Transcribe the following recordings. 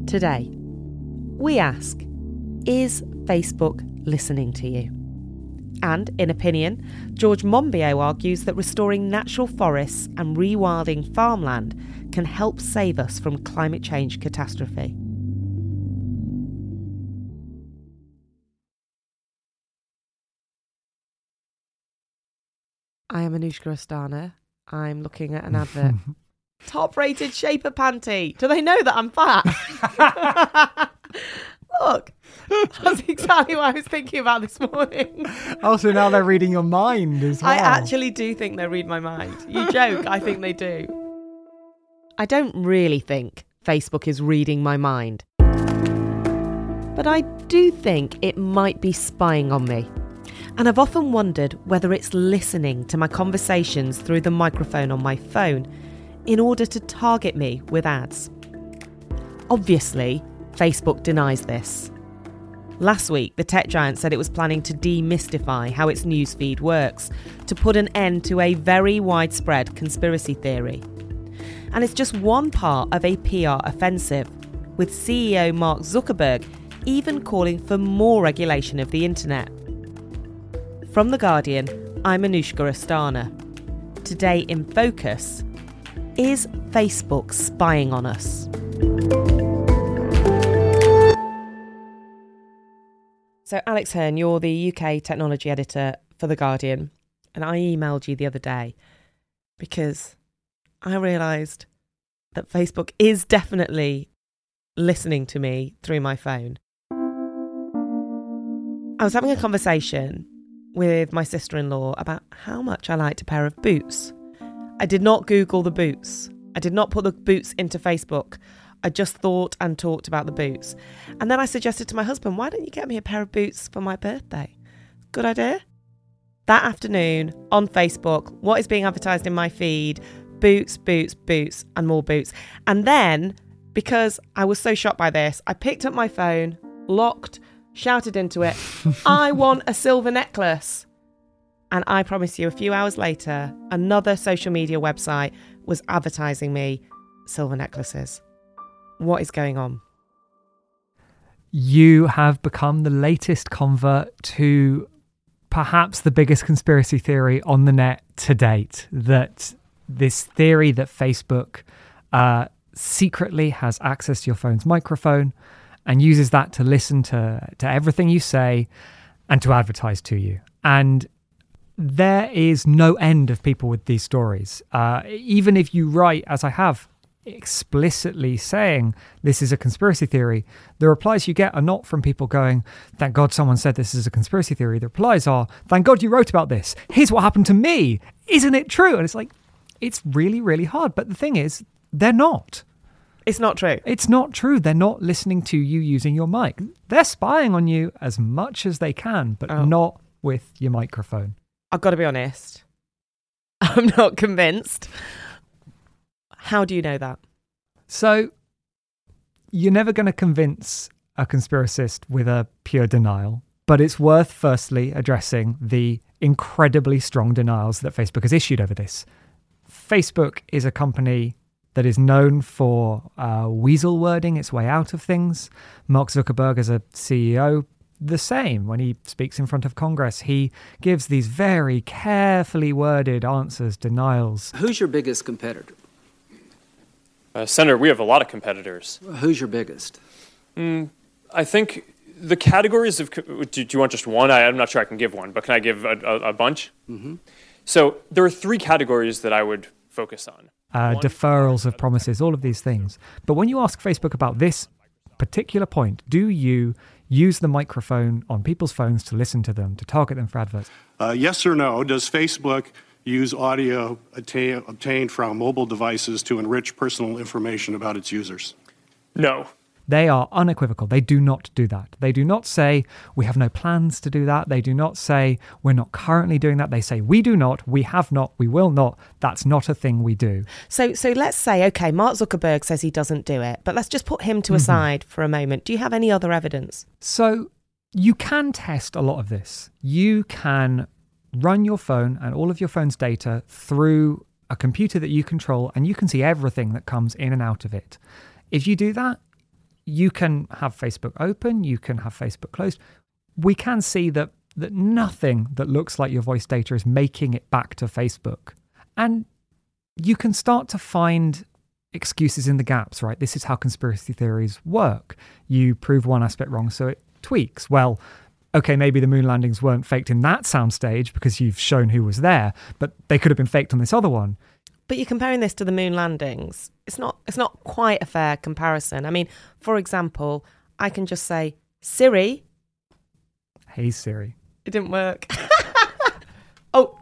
Today, we ask, is Facebook listening to you? And, in opinion, George Monbiot argues that restoring natural forests and rewilding farmland can help save us from climate change catastrophe. I am Anushka Astana. I'm looking at an advert. Top-rated Shaper panty. Do they know that I'm fat? Look, that's exactly what I was thinking about this morning. Oh, so now they're reading your mind as well. I actually do think they read my mind. You joke, I think they do. I don't really think Facebook is reading my mind. But I do think it might be spying on me. And I've often wondered whether it's listening to my conversations through the microphone on my phone in order to target me with ads. Obviously, Facebook denies this. Last week, the tech giant said it was planning to demystify how its newsfeed works to put an end to a very widespread conspiracy theory. And it's just one part of a PR offensive, with CEO Mark Zuckerberg even calling for more regulation of the internet. From The Guardian, I'm Anushka Astana. Today in Focus, is Facebook spying on us? So Alex Hearn, you're the UK technology editor for The Guardian, and I emailed you the other day because I realised that Facebook is definitely listening to me through my phone. I was having a conversation with my sister-in-law about how much I liked a pair of boots. I did not Google the boots. I did not put the boots into Facebook. I just thought and talked about the boots. And then I suggested to my husband, why don't you get me a pair of boots for my birthday? Good idea. That afternoon on Facebook, what is being advertised in my feed? Boots, boots, boots, and more boots. And then, because I was so shocked by this, I picked up my phone, locked, shouted into it, I want a silver necklace. And I promise you, a few hours later, another social media website was advertising me silver necklaces. What is going on? You have become the latest convert to perhaps the biggest conspiracy theory on the net to date. That this theory that Facebook secretly has access to your phone's microphone and uses that to listen to everything you say and to advertise to you. And there is no end of people with these stories. Even if you write, as I have, explicitly saying this is a conspiracy theory, the replies you get are not from people going, thank God someone said this is a conspiracy theory. The replies are, thank God you wrote about this. Here's what happened to me. Isn't it true? And it's like, it's really, really hard. But the thing is, they're not. It's not true. It's not true. They're not listening to you using your mic. They're spying on you as much as they can, but not with your microphone. I've got to be honest. I'm not convinced. How do you know that? So, you're never going to convince a conspiracist with a pure denial, but it's worth firstly addressing the incredibly strong denials that Facebook has issued over this. Facebook is a company that is known for weasel wording its way out of things. Mark Zuckerberg, as a CEO, the same. When he speaks in front of Congress, he gives these very carefully worded answers, denials. Who's your biggest competitor? Senator, we have a lot of competitors. Who's your biggest? I think the categories of... Do you want just one? I'm not sure I can give one, but can I give a bunch? Mm-hmm. So there are three categories that I would focus on. Deferrals of promises, all of these things. But when you ask Facebook about this particular point, do you use the microphone on people's phones to listen to them, to target them for adverts? Yes or no, does Facebook use audio obtained from mobile devices to enrich personal information about its users? No. They are unequivocal. They do not do that. They do not say, we have no plans to do that. They do not say, we're not currently doing that. They say, we do not, we have not, we will not. That's not a thing we do. So let's say, okay, Mark Zuckerberg says he doesn't do it, but let's just put him to a side for a moment. Do you have any other evidence? So you can test a lot of this. You can run your phone and all of your phone's data through a computer that you control, and you can see everything that comes in and out of it. If you do that, you can have Facebook open, you can have Facebook closed. We can see that nothing that looks like your voice data is making it back to Facebook. And you can start to find excuses in the gaps, right? This is how conspiracy theories work. You prove one aspect wrong, so it tweaks. Well, okay, maybe the moon landings weren't faked in that soundstage because you've shown who was there, but they could have been faked on this other one. But you're comparing this to the moon landings. It's not quite a fair comparison. I mean, for example, I can just say, Siri. Hey, Siri. It didn't work. Oh,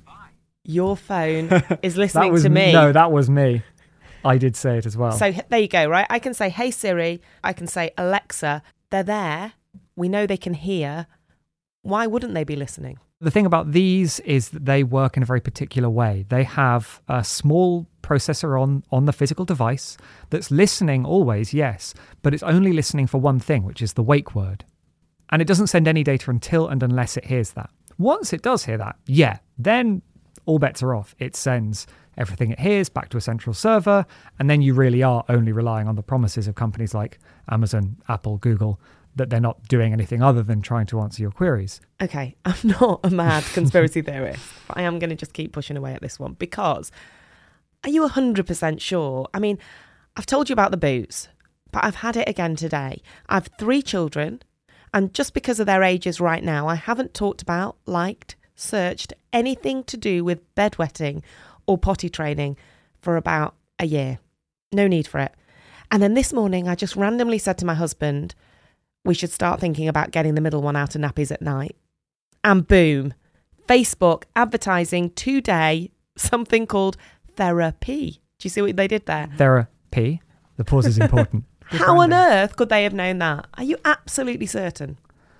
your phone is listening to me. No, that was me. I did say it as well. So there you go, right? I can say, hey, Siri. I can say, Alexa. They're there. We know they can hear. Why wouldn't they be listening? The thing about these is that they work in a very particular way. They have a small processor on the physical device that's listening always, yes, but it's only listening for one thing, which is the wake word. And it doesn't send any data until and unless it hears that. Once it does hear that, yeah, then all bets are off. It sends everything it hears back to a central server, and then you really are only relying on the promises of companies like Amazon, Apple, Google, that they're not doing anything other than trying to answer your queries. Okay, I'm not a mad conspiracy theorist, but I am going to just keep pushing away at this one because are you 100% sure? I mean, I've told you about the booze, but I've had it again today. I've 3 children, and just because of their ages right now, I haven't talked about, liked, searched anything to do with bedwetting or potty training for about a year. No need for it. And then this morning, I just randomly said to my husband, we should start thinking about getting the middle one out of nappies at night. And boom, Facebook advertising today something called therapy. Do you see what they did there? Therapy. The pause is important. How on earth could they have known that? Are you absolutely certain?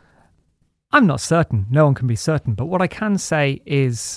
I'm not certain. No one can be certain. But what I can say is,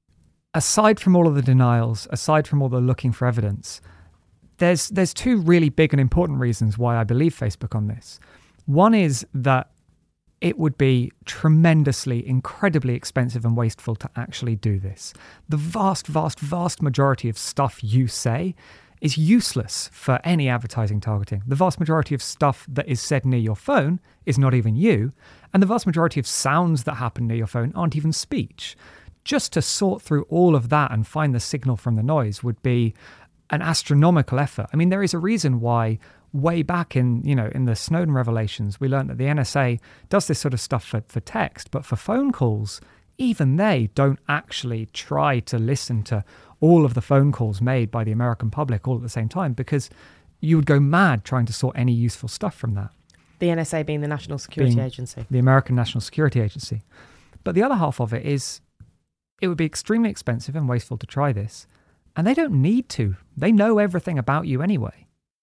aside from all of the denials, aside from all the looking for evidence, there's 2 really big and important reasons why I believe Facebook on this. One is that it would be tremendously, incredibly expensive and wasteful to actually do this. The vast, vast, vast majority of stuff you say is useless for any advertising targeting. The vast majority of stuff that is said near your phone is not even you, and the vast majority of sounds that happen near your phone aren't even speech. Just to sort through all of that and find the signal from the noise would be an astronomical effort. I mean, there is a reason why way back in the Snowden revelations, we learned that the NSA does this sort of stuff for text, but for phone calls, even they don't actually try to listen to all of the phone calls made by the American public all at the same time, because you would go mad trying to sort any useful stuff from that. The NSA being the National Security Agency. The American National Security Agency. But the other half of it is, it would be extremely expensive and wasteful to try this, and they don't need to. They know everything about you anyway.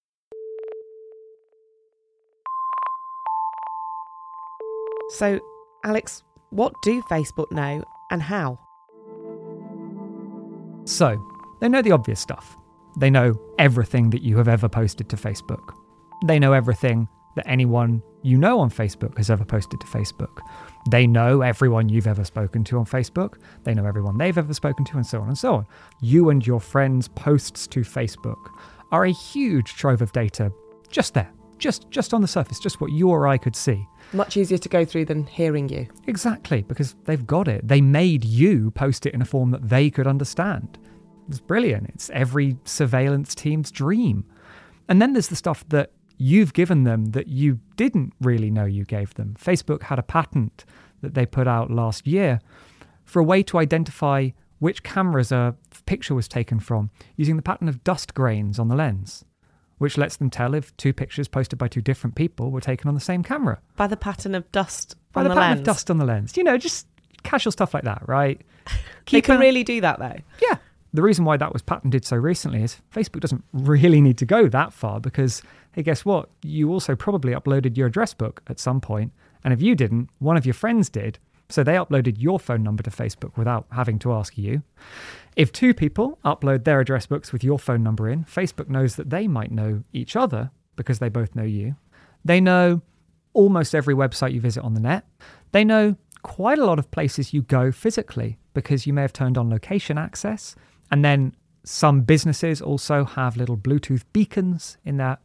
So, Alex, what do Facebook know and how? So, they know the obvious stuff. They know everything that you have ever posted to Facebook. They know everything that anyone you know on Facebook has ever posted to Facebook. They know everyone you've ever spoken to on Facebook. They know everyone they've ever spoken to, and so on and so on. You and your friends' posts to Facebook are a huge trove of data just there, just on the surface, just what you or I could see. Much easier to go through than hearing you. Exactly, because they've got it. They made you post it in a form that they could understand. It's brilliant. It's every surveillance team's dream. And then there's the stuff that you've given them that you didn't really know you gave them. Facebook had a patent that they put out last year for a way to identify which cameras a picture was taken from using the pattern of dust grains on the lens, which lets them tell if 2 pictures posted by 2 different people were taken on the same camera. By the pattern of dust by on the the pattern lens. of dust on the lens. Just casual stuff like that, right? They can really do that, though. Yeah. The reason why that was patented so recently is Facebook doesn't really need to go that far because, hey, guess what? You also probably uploaded your address book at some point. And if you didn't, one of your friends did. So they uploaded your phone number to Facebook without having to ask you. If 2 people upload their address books with your phone number in, Facebook knows that they might know each other because they both know you. They know almost every website you visit on the net. They know quite a lot of places you go physically because you may have turned on location access. And then some businesses also have little Bluetooth beacons in their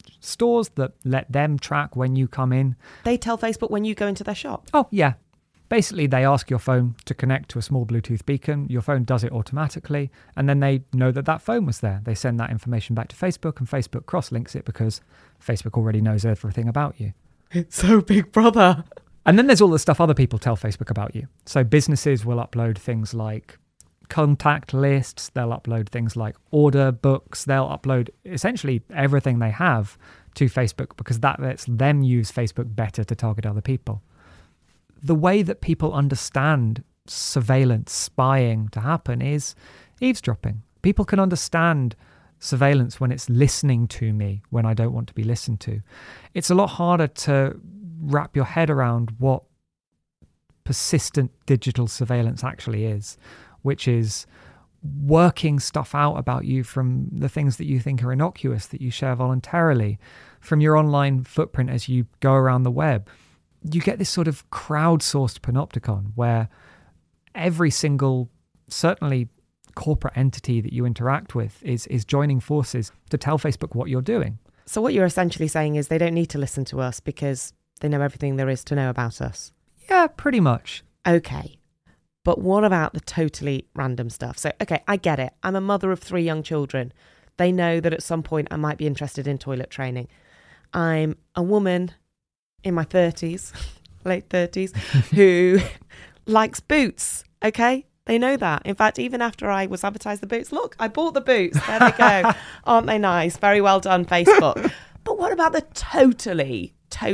stores that let them track when you come in. They tell Facebook when you go into their shop. Oh, yeah. Basically, they ask your phone to connect to a small Bluetooth beacon. Your phone does it automatically, and then they know that that phone was there. They send that information back to Facebook, and Facebook cross-links it because Facebook already knows everything about you. It's so Big Brother. And then there's all the stuff other people tell Facebook about you. So businesses will upload things like contact lists, they'll upload things like order books, they'll upload essentially everything they have to Facebook because that lets them use Facebook better to target other people. The way that people understand surveillance, spying to happen is eavesdropping. People can understand surveillance when it's listening to me when I don't want to be listened to. It's a lot harder to wrap your head around what persistent digital surveillance actually is, which is working stuff out about you from the things that you think are innocuous, that you share voluntarily, from your online footprint as you go around the web. You get this sort of crowdsourced panopticon where every single, certainly corporate entity that you interact with is joining forces to tell Facebook what you're doing. So what you're essentially saying is they don't need to listen to us because they know everything there is to know about us. Yeah, pretty much. Okay. But what about the totally random stuff? So, okay, I get it. I'm a mother of 3 young children. They know that at some point I might be interested in toilet training. I'm a woman in my 30s, late 30s, who likes boots, okay? They know that. In fact, even after I was advertised the boots, look, I bought the boots. There they go. Aren't they nice? Very well done, Facebook. But what about the totally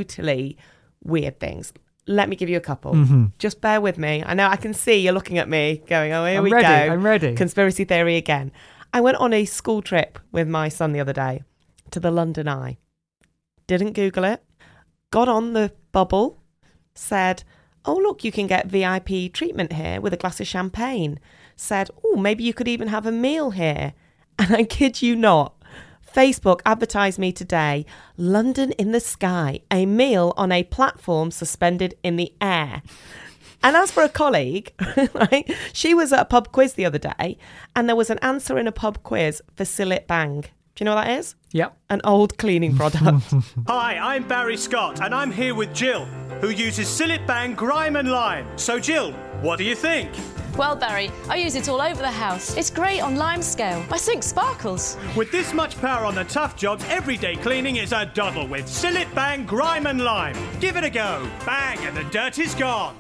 weird things? Let me give you a couple. Mm-hmm. Just bear with me. I know I can see you're looking at me going, oh, here we go. I'm ready. Conspiracy theory again. I went on a school trip with my son the other day to the London Eye. Didn't Google it. Got on the bubble. Said, oh, look, you can get VIP treatment here with a glass of champagne. Said, oh, maybe you could even have a meal here. And I kid you not, Facebook advertised me today, London in the sky, a meal on a platform suspended in the air. And as for a colleague, right, she was at a pub quiz the other day and there was an answer in a pub quiz for Sillet Bang. Do you know what that is? Yep. An old cleaning product. Hi, I'm Barry Scott and I'm here with Jill, who uses Sillet Bang Grime and Lime. So Jill, what do you think? Well, Barry, I use it all over the house. It's great on lime scale. My sink sparkles. With this much power on the tough jobs, everyday cleaning is a doddle with Sillet Bang Grime and Lime. Give it a go. Bang, and the dirt is gone.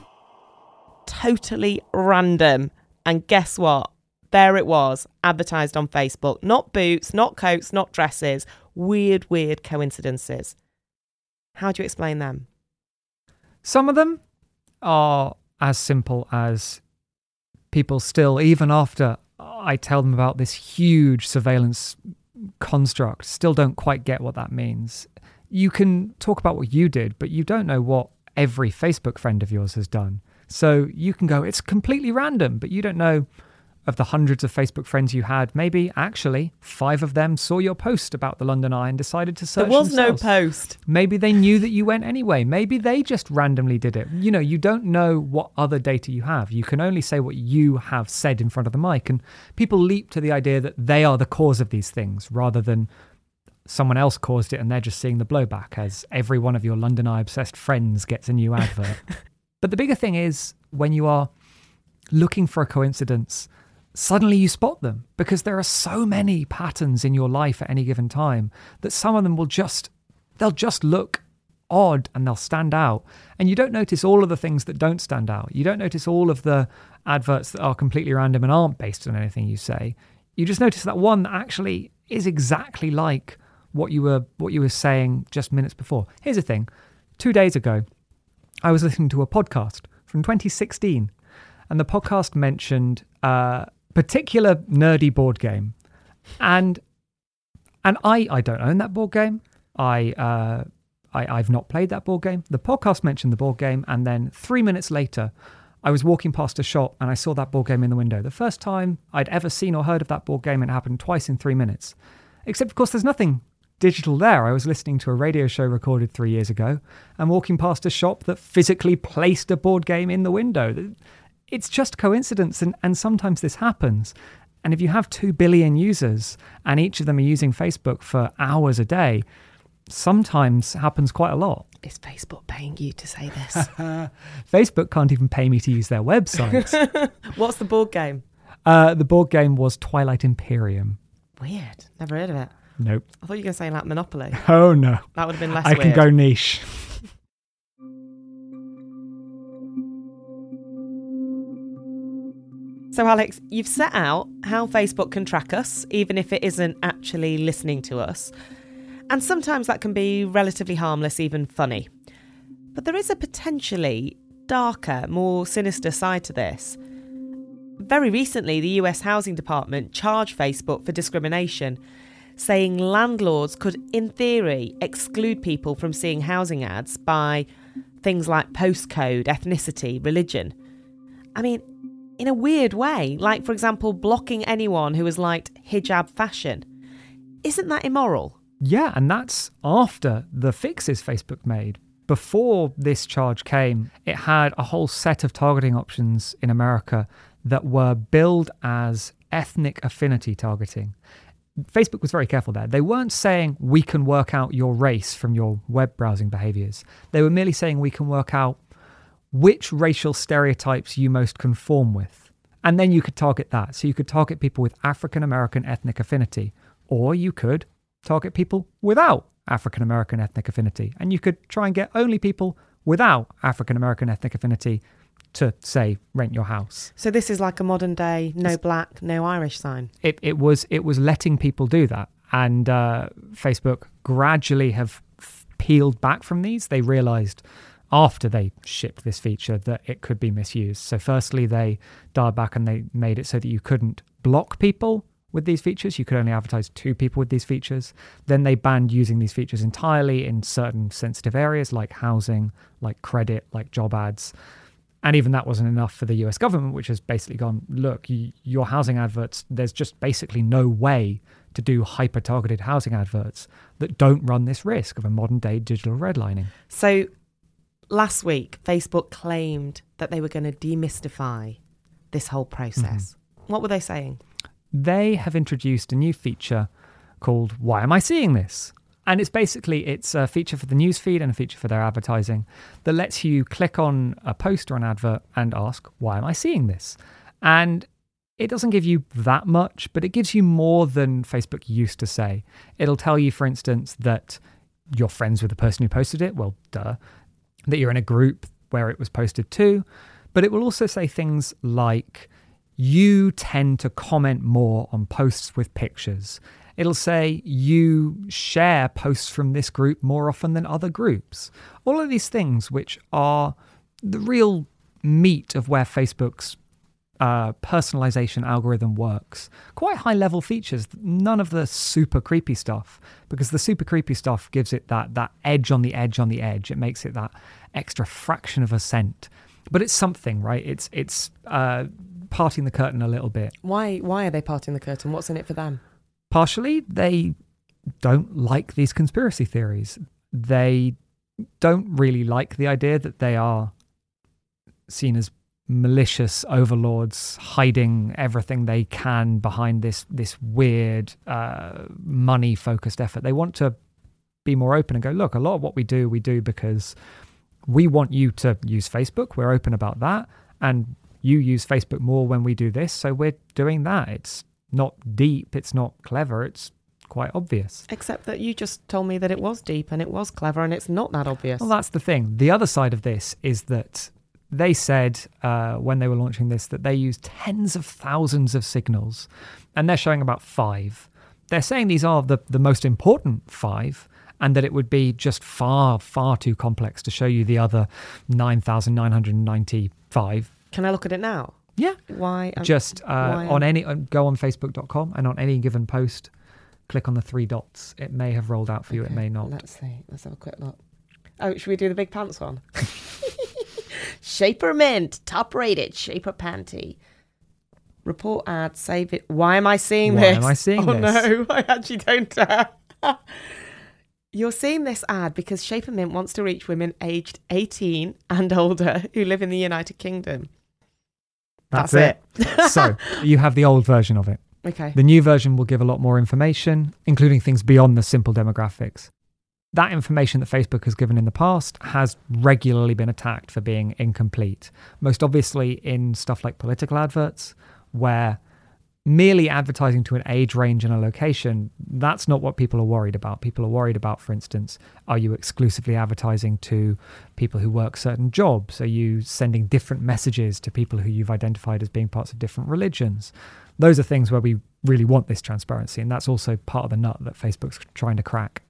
Totally random. And guess what? There it was, advertised on Facebook. Not boots, not coats, not dresses. Weird coincidences. How do you explain them? Some of them are as simple as people still, even after I tell them about this huge surveillance construct, still don't quite get what that means. You can talk about what you did, but you don't know what every Facebook friend of yours has done. So you can go, it's completely random, but you don't know of the hundreds of Facebook friends you had, maybe actually 5 of them saw your post about the London Eye and decided to search themselves. There was no post. Maybe they knew that you went anyway. Maybe they just randomly did it. You know, you don't know what other data you have. You can only say what you have said in front of the mic. And people leap to the idea that they are the cause of these things rather than someone else caused it and they're just seeing the blowback as every one of your London Eye obsessed friends gets a new advert. But the bigger thing is when you are looking for a coincidence, suddenly you spot them because there are so many patterns in your life at any given time that some of them they'll just look odd and they'll stand out. And you don't notice all of the things that don't stand out. You don't notice all of the adverts that are completely random and aren't based on anything you say. You just notice that one that actually is exactly like what you were saying just minutes before. Here's the thing. 2 days ago, I was listening to a podcast from 2016 and the podcast mentioned particular nerdy board game, and I don't own that board game. I've not played that board game. The podcast mentioned the board game, and then 3 minutes later, I was walking past a shop and I saw that board game in the window. The first time I'd ever seen or heard of that board game, and it happened twice in 3 minutes. Except, of course, there's nothing digital there. I was listening to a radio show recorded 3 years ago and walking past a shop that physically placed a board game in the window. It's just coincidence, and sometimes this happens. And if you have 2 billion users and each of them are using Facebook for hours a day, sometimes happens quite a lot. Is Facebook paying you to say this? Facebook can't even pay me to use their website. What's the board game? The board game was Twilight Imperium. Weird. Never heard of it. Nope. I thought you were going to say like Monopoly. Oh, no. That would have been less I weird. can go niche. So, Alex, you've set out how Facebook can track us, even if it isn't actually listening to us. And sometimes that can be relatively harmless, even funny. But there is a potentially darker, more sinister side to this. Very recently, the US Housing Department charged Facebook for discrimination, saying landlords could, in theory, exclude people from seeing housing ads by things like postcode, ethnicity, religion. I mean, in a weird way, like, for example, blocking anyone who has liked hijab fashion. Isn't that immoral? Yeah, and that's after the fixes Facebook made. Before this charge came, it had a whole set of targeting options in America that were billed as ethnic affinity targeting. Facebook was very careful there. They weren't saying we can work out your race from your web browsing behaviors. They were merely saying we can work out which racial stereotypes you most conform with. And then you could target that. So you could target people with African American ethnic affinity, or you could target people without African American ethnic affinity. And you could try and get only people without African American ethnic affinity to, say, rent your house. So this is like a modern day no black, no Irish sign. It was letting people do that. And Facebook gradually have peeled back from these. They realized after they shipped this feature that it could be misused. So firstly, they dialed back and they made it so that you couldn't block people with these features. You could only advertise to people with these features. Then they banned using these features entirely in certain sensitive areas like housing, like credit, like job ads. And even that wasn't enough for the US government, which has basically gone, look, your housing adverts, there's just basically no way to do hyper-targeted housing adverts that don't run this risk of a modern-day digital redlining. So last week, Facebook claimed that they were going to demystify this whole process. Mm-hmm. What were they saying? They have introduced a new feature called Why Am I Seeing This? And it's a feature for the newsfeed and a feature for their advertising that lets you click on a post or an advert and ask, why am I seeing this? And it doesn't give you that much, but it gives you more than Facebook used to say. It'll tell you, for instance, that you're friends with the person who posted it. Well, duh. That you're in a group where it was posted to. But it will also say things like, you tend to comment more on posts with pictures. It'll say you share posts from this group more often than other groups. All of these things, which are the real meat of where Facebook's personalization algorithm works. Quite high level features, none of the super creepy stuff, because the super creepy stuff gives it that edge on the edge on the edge. It makes it that extra fraction of a cent. But it's something, right? It's parting the curtain a little bit. Why are they parting the curtain? What's in it for them? Partially, they don't like these conspiracy theories. They don't really like the idea that they are seen as malicious overlords hiding everything they can behind this weird money-focused effort. They want to be more open and go, look, a lot of what we do because we want you to use Facebook. We're open about that. And you use Facebook more when we do this, so we're doing that. It's not deep, it's not clever, it's quite obvious. Except that you just told me that it was deep and it was clever and it's not that obvious. Well, that's the thing. The other side of this is that they said when they were launching this that they used tens of thousands of signals, and they're showing about 5. They're saying these are the most important 5, and that it would be just far, far too complex to show you the other 9,995. Can I look at it now? Yeah. Why? Just on any go on Facebook.com and on any given post, click on the 3 dots. It may have rolled out for you. It may not. Let's see. Let's have a quick look. Oh, should we do the big pants one? Shaper Mint, top rated Shaper panty. Report ad, save it. Why am I seeing this? Why am I seeing this? Oh no, I actually don't. You're seeing this ad because Shaper Mint wants to reach women aged 18 and older who live in the United Kingdom. That's it. So you have the old version of it. Okay. The new version will give a lot more information, including things beyond the simple demographics. that information that Facebook has given in the past has regularly been attacked for being incomplete. Most obviously in stuff like political adverts, where merely advertising to an age range and a location, that's not what people are worried about. People are worried about, for instance, are you exclusively advertising to people who work certain jobs? Are you sending different messages to people who you've identified as being parts of different religions? Those are things where we really want this transparency, and that's also part of the nut that Facebook's trying to crack.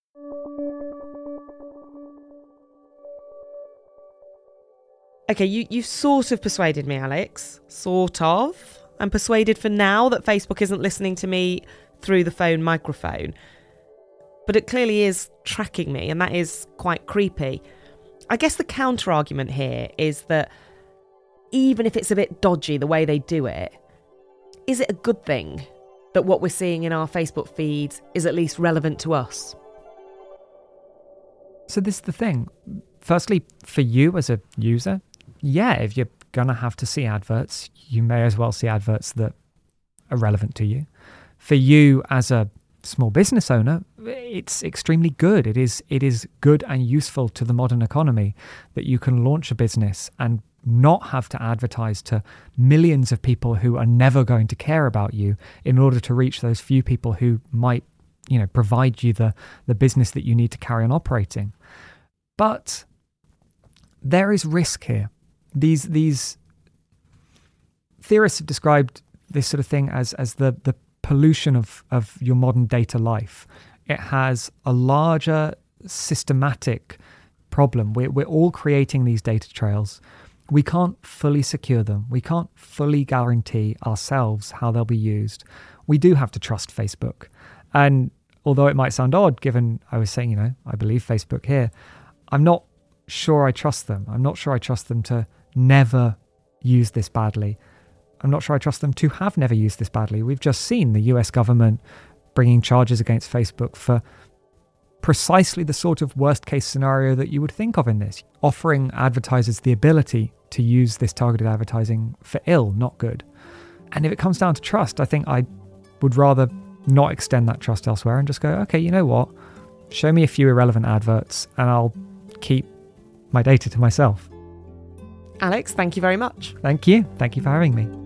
Okay, you've sort of persuaded me, Alex. Sort of. I'm persuaded for now that Facebook isn't listening to me through the phone microphone. But it clearly is tracking me, and that is quite creepy. I guess the counter-argument here is that even if it's a bit dodgy the way they do it, is it a good thing that what we're seeing in our Facebook feeds is at least relevant to us? So this is the thing. Firstly, for you as a user, yeah, if you're going to have to see adverts, you may as well see adverts that are relevant to you. For you as a small business owner, it's extremely good. It is good and useful to the modern economy that you can launch a business and not have to advertise to millions of people who are never going to care about you in order to reach those few people who might, provide you the business that you need to carry on operating. But there is risk here. These theorists have described this sort of thing as the pollution of your modern data life. It has a larger systematic problem. We're all creating these data trails. We can't fully secure them. We can't fully guarantee ourselves how they'll be used. We do have to trust Facebook. And although it might sound odd, given I was saying, I believe Facebook here, I'm not sure I trust them. I'm not sure I trust them to never use this badly. I'm not sure I trust them to have never used this badly. We've just seen the US government bringing charges against Facebook for precisely the sort of worst case scenario that you would think of in this, offering advertisers the ability to use this targeted advertising for ill, not good. And if it comes down to trust, I think I would rather not extend that trust elsewhere and just go, okay, you know what? Show me a few irrelevant adverts and I'll keep my data to myself. Alex, thank you very much. Thank you. Thank you for having me.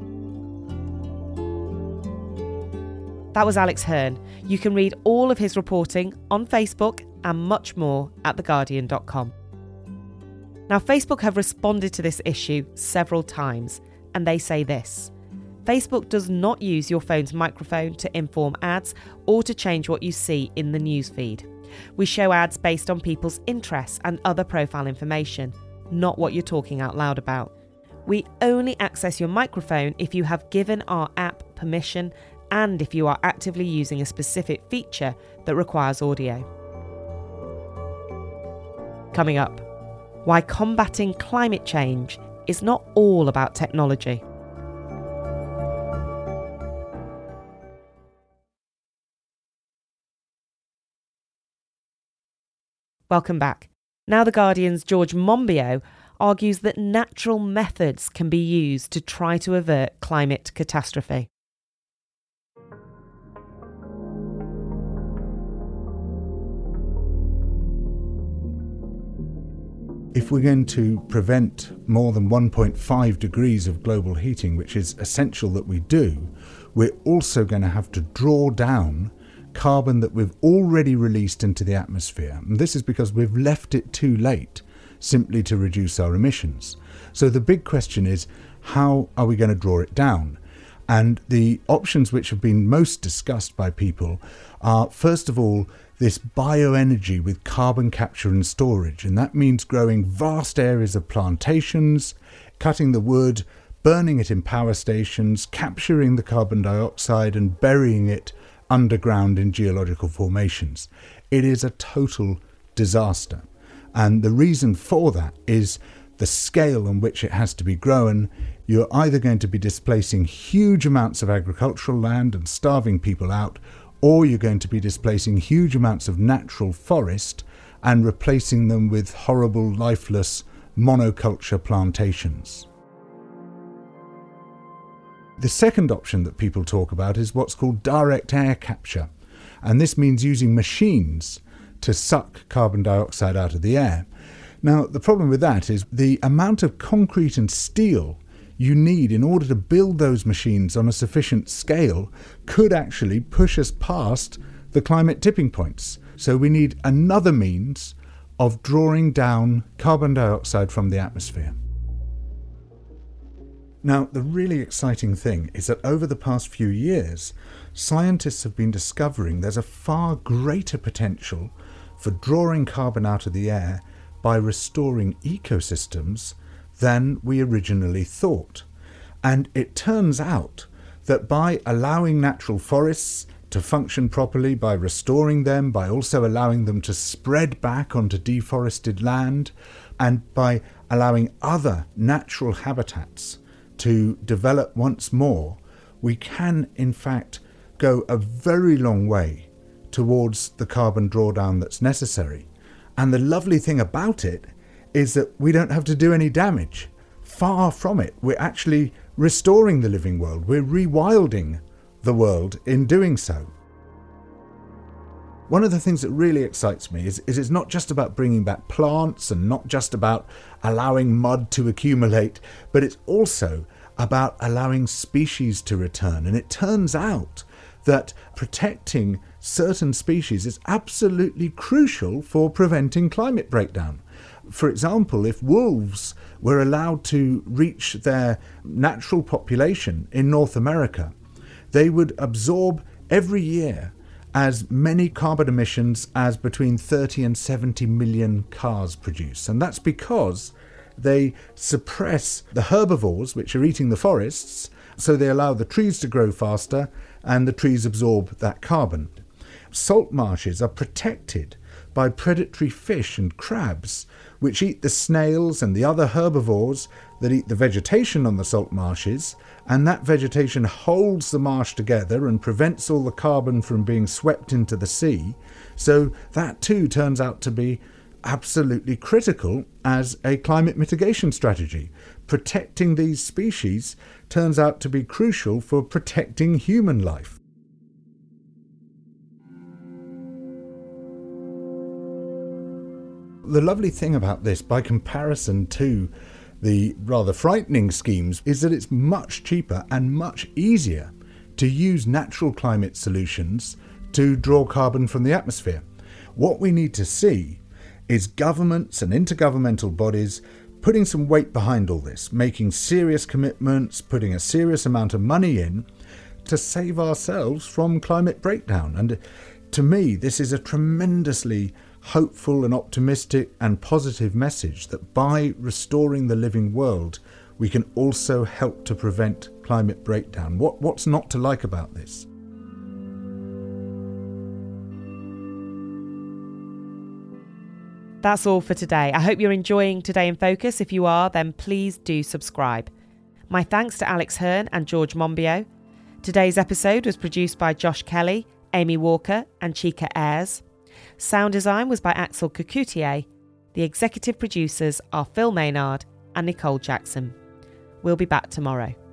That was Alex Hearn. You can read all of his reporting on Facebook and much more at theguardian.com. Now, Facebook have responded to this issue several times, and they say this: Facebook does not use your phone's microphone to inform ads or to change what you see in the newsfeed. We show ads based on people's interests and other profile information, not what you're talking out loud about. We only access your microphone if you have given our app permission and if you are actively using a specific feature that requires audio. Coming up, why combating climate change is not all about technology. Welcome back. Now The Guardian's George Monbiot argues that natural methods can be used to try to avert climate catastrophe. If we're going to prevent more than 1.5 degrees of global heating, which is essential that we do, we're also going to have to draw down carbon that we've already released into the atmosphere. And this is because we've left it too late simply to reduce our emissions. So the big question is, how are we going to draw it down? And the options which have been most discussed by people are, first of all, this bioenergy with carbon capture and storage. And that means growing vast areas of plantations, cutting the wood, burning it in power stations, capturing the carbon dioxide and burying it underground in geological formations. It is a total disaster. And the reason for that is the scale on which it has to be grown. You're either going to be displacing huge amounts of agricultural land and starving people out, or you're going to be displacing huge amounts of natural forest and replacing them with horrible, lifeless monoculture plantations. The second option that people talk about is what's called direct air capture. And this means using machines to suck carbon dioxide out of the air. Now, the problem with that is the amount of concrete and steel you need in order to build those machines on a sufficient scale could actually push us past the climate tipping points. So we need another means of drawing down carbon dioxide from the atmosphere. Now, the really exciting thing is that over the past few years, scientists have been discovering there's a far greater potential for drawing carbon out of the air by restoring ecosystems than we originally thought. And it turns out that by allowing natural forests to function properly, by restoring them, by also allowing them to spread back onto deforested land, and by allowing other natural habitats to develop once more, we can in fact go a very long way towards the carbon drawdown that's necessary. And the lovely thing about it is that we don't have to do any damage. Far from it. We're actually restoring the living world. We're rewilding the world in doing so. One of the things that really excites me is it's not just about bringing back plants and not just about allowing mud to accumulate, but it's also about allowing species to return. And it turns out that protecting certain species is absolutely crucial for preventing climate breakdown. For example, if wolves were allowed to reach their natural population in North America, they would absorb every year as many carbon emissions as between 30 and 70 million cars produce. And that's because they suppress the herbivores which are eating the forests, so they allow the trees to grow faster and the trees absorb that carbon. Salt marshes are protected by predatory fish and crabs, which eat the snails and the other herbivores that eat the vegetation on the salt marshes, and that vegetation holds the marsh together and prevents all the carbon from being swept into the sea. So that too turns out to be absolutely critical as a climate mitigation strategy. Protecting these species turns out to be crucial for protecting human life. The lovely thing about this, by comparison to the rather frightening schemes, is that it's much cheaper and much easier to use natural climate solutions to draw carbon from the atmosphere. What we need to see is governments and intergovernmental bodies putting some weight behind all this, making serious commitments, putting a serious amount of money in to save ourselves from climate breakdown. And to me, this is a tremendously hopeful and optimistic and positive message that by restoring the living world, we can also help to prevent climate breakdown. What's not to like about this? That's all for today. I hope you're enjoying Today in Focus. If you are, then please do subscribe. My thanks to Alex Hearn and George Monbiot. Today's episode was produced by Josh Kelly, Amy Walker and Chika Ayres. Sound design was by Axel Cucoutier. The executive producers are Phil Maynard and Nicole Jackson. We'll be back tomorrow.